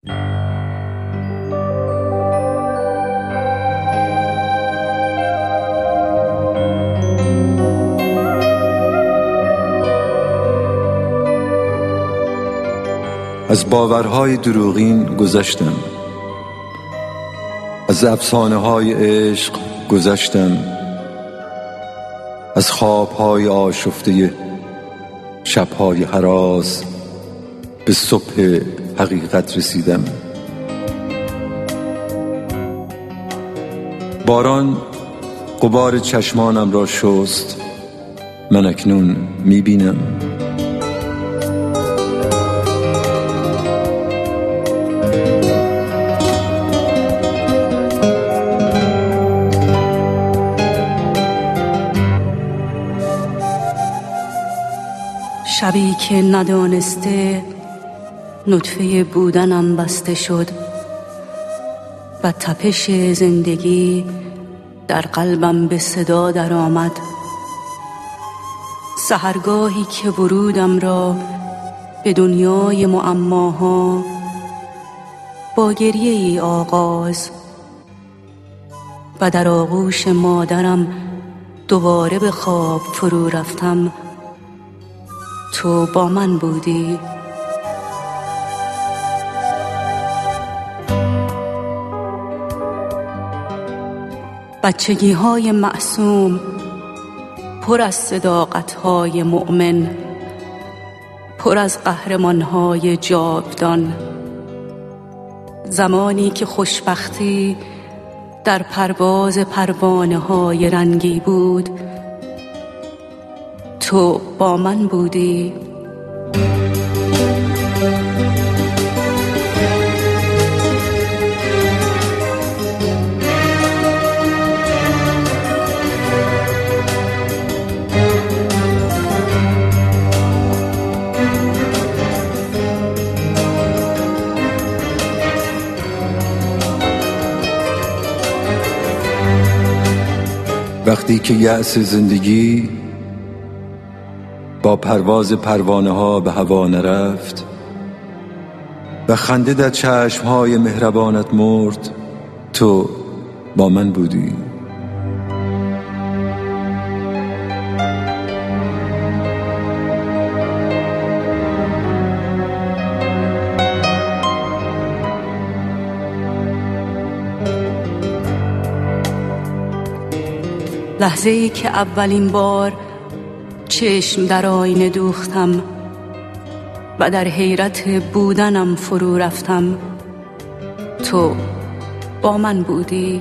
از باورهای دروغین گذشتم، از افسانه‌های عشق گذشتم، از خوابهای آشفته شبهای هراس به صبح حقیقت رسیدم. باران غبار چشمانم را شست، من اکنون می‌بینم. شبی که ندانسته نطفه بودنم بسته شد و تپش زندگی در قلبم به صدا در آمد. سحرگاهی که ورودم را به دنیای معماها با گریه‌ای آغاز و در آغوش مادرم دوباره به خواب فرو رفتم. تو با من بودی. بچگی‌های معصوم پر از صداقت‌های مؤمن، پر از قهرمان‌های جاودان. زمانی که خوشبختی در پرواز پروانه‌های رنگی بود، تو با من بودی. وقتی که یأس زندگی با پرواز پروانه ها به هوا نرفت و خنده در چشمهای مهربانت مرد، تو با من بودی. لحظه‌ای که اولین بار چشم در آینه دوختم و در حیرت بودنم فرو رفتم، تو با من بودی.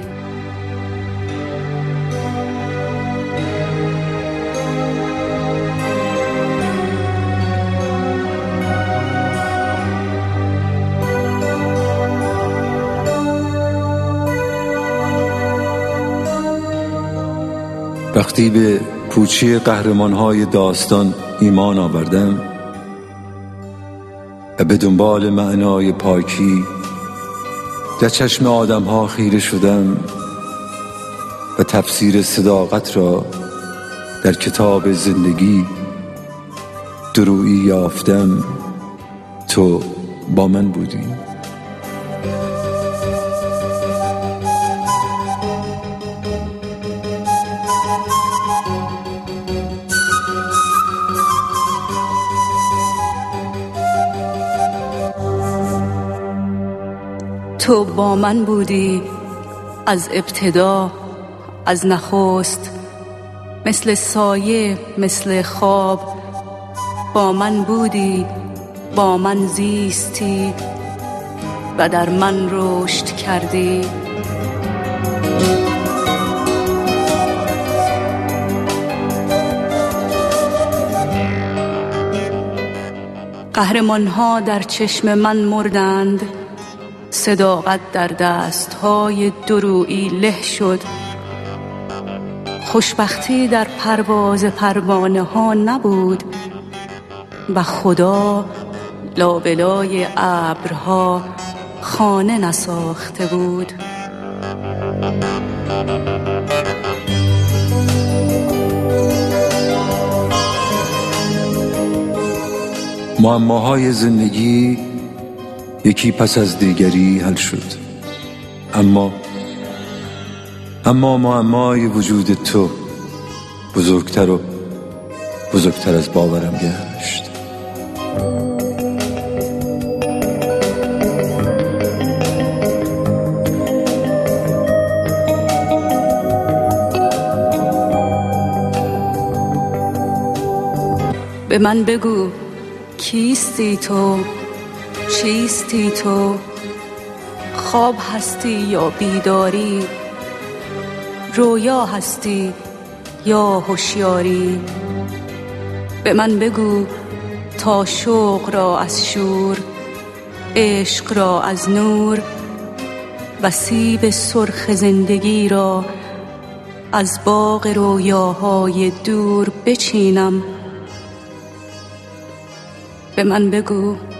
وقتی به پوچی قهرمان‌های داستان ایمان آوردم و به دنبال معنای پاکی در چشم آدم‌ها خیره شدم و تفسیر صداقت را در کتاب زندگی درویی یافتم، تو با من بودی. تو با من بودی از ابتدا، از نخست، مثل سایه، مثل خواب. با من بودی، با من زیستی و در من رشد کردی. قهرمان‌ها در چشم من مردند، صداقت در دست‌های درویی له شد. خوشبختی در پرواز پروانه‌ها نبود و خدا لابلای ابرها خانه نساخته بود. معماهای زندگی یکی پس از دیگری حل شد. اما معمای وجود تو بزرگتر و بزرگتر از باورم گشت. به من بگو کیستی تو، چیستی تو، خواب هستی یا بیداری، رویا هستی یا هوشیاری. به من بگو تا شوق را از شور، عشق را از نور و سیب سرخ زندگی را از باغ رویاهای دور بچینم. به من بگو